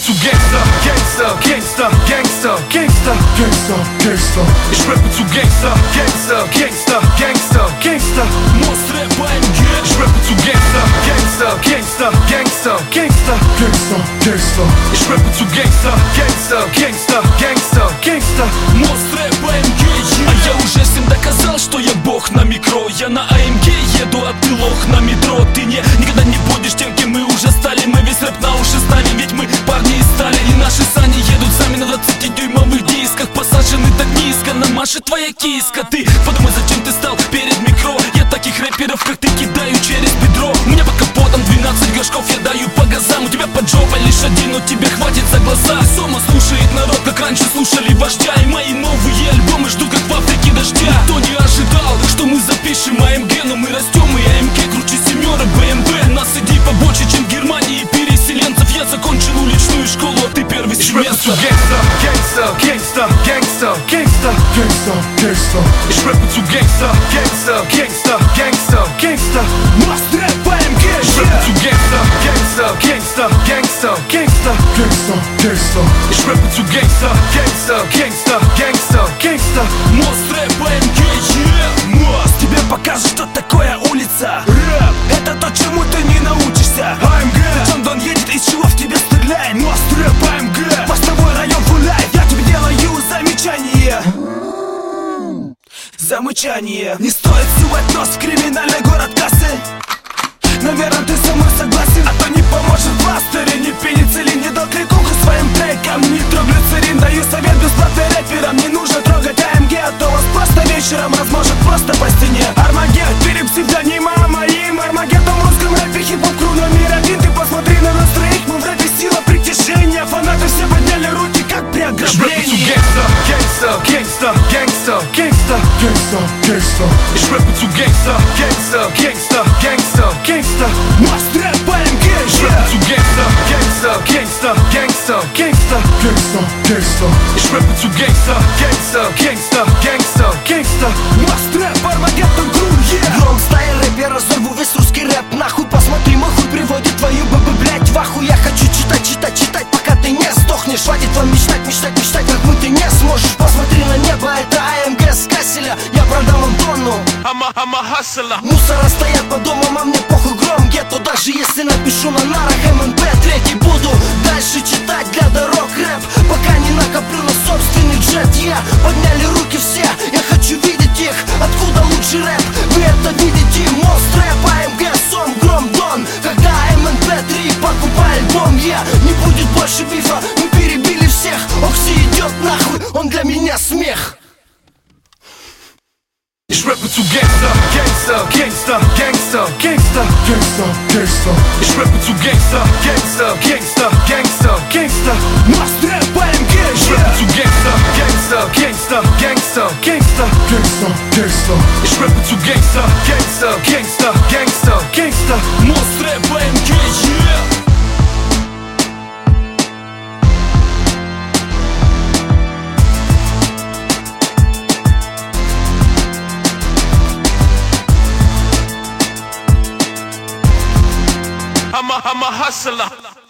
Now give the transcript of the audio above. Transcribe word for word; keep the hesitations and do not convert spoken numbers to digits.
zu Gangster, Gangster, Gangster, Gangster, Gangster, Gangster, Gangster. Ich rappe zu Gangster, Gangster, Gangster, Gangster, Gangster. Most Rap A M G. Ich rappe zu Gangster, Gangster, Gangster, Gangster, Gangster, Gangster, Gangster. Ich rappe zu Gangster, Gangster, Gangster, Gangster, Gangster. Most Rap A M G. А я уже всем доказал, что я бог на микро. Я на А М Г еду, а ты лох на метро. Ты не, никогда не будешь тем, кем мы уже стали. Мы весь рэп на уши ставим, ведь мы парни из стали. И наши сани едут сами на двадцатидюймовых дисках. Посажены так низко, нам машет твоя киска. Ты подумай, зачем ты стал перед микро. Я таких рэперов, как ты, кидаю через бедро. У меня под капотом двенадцать горшков, я даю по газам. У тебя под жопой лишь один, но тебе хватит за глаза. Сома слушает народ, как раньше слушали вождя. И мои новые альбомы ждут, как в Африке дождя. Никто не ожидал, что мы запишем А М Г, но мы растем, и А М Г круче семерок Б М В. Нас идей побольше, чем в Германии переселенцев. Я закончил уличную школу, а ты первый семестр. Gangster, Gangster, Gangster, Gangster, Gangster, Gangster. Ich rappe zu Gangster, Gangster, Gangster, Gangster, Gangster. Most Rap A M G. Ich rappe zu Gangster, Gangster, Gangster, Gangster, Gangster, Gangster, Gangster. Ich rappe zu Gangster, Gangster, Gangster, Gangster, Gangster. Most Rap A М Г. Most. Тебе покажут, что такое улица. Рэп — это то, чему ты не научишься. А М Г. Причем Дон едет, из чего в тебе стреляет. Most Rap А М Г. Постовой район гуляет. Я тебе делаю замечание. Замычание. Не стоит сувать нос в криминальный город кассы. Наверное, ты со мной согласен. А то не поможет пластырь, не пенициллин. Не дал кликуху своим трекам. Нитроглицерин, даю совет бесплатно рэперам. Не нужно трогать А М Г, а то вас просто вечером размажет просто по стене. Армагед, перед псевдонима моим. Армагедом в русском рэпе, хип-хоп кру номер один. Ты посмотри на нас троих, мы в рэпе сила притяжения. Фанаты все подняли руки, как при ограблении. Gangster, Gangster, Gangster, Gangster, Gangster, Gangster. Ich rappe zu Gangster, Gangster, Gangster, Gangster, Gangster. Most Rap A М Г. Ich rappe zu Gangster, Gangster, Gangster, Gangster, Gangster, Gangster, Gangster. Ich rappe zu Gangster, Gangster, Gangster, Gangster, Gangster. Most Rap Armageddon Crew, yeah. Гром стайл рэпер, разорву весь русский рэп. Нахуй посмотри, мой хуй приводит твою бабу, блять, в ахуй. Я хочу читать, читать, читать, пока ты не сдохнешь. Хватит вам мечтать, мечтать, мечтать, как мы ты не сможешь. Посмотри на небо, это А М Г с Касселя. Я продам вам тонну. I'm a, I'm a hustler. Мусора стоят по домам, а мне похуй гром. Гетто, даже если напишу на нарах М Н П третий, буду дальше читать для дорог рэп, пока не накоплю на собственный джет. Я подняли руки все, я хочу видеть их. Откуда лучший рэп? Вы это видите? Most Rap А М Г, Сом, Гром, Дон. Когда М Н П три покупай альбом, я не будет больше бифа. Мы перебили всех, Окси идет нахуй, он для меня смех. Ich rappe zu Gangster, Gangster, Gangster, Gangster, Gangster, Gangster, Gangster. Ich rappe zu Gangster, Gangster, Gangster, Gangster, Gangster. Most Rap А М Г. Ich rappe zu Gangster, Gangster, Gangster, Gangster, Gangster, Gangster, Gangster. Ich rappe zu Gangster, Gangster, Gangster, Gangster, Gangster. Most Rap A М Г. I'm a, I'm a hustler.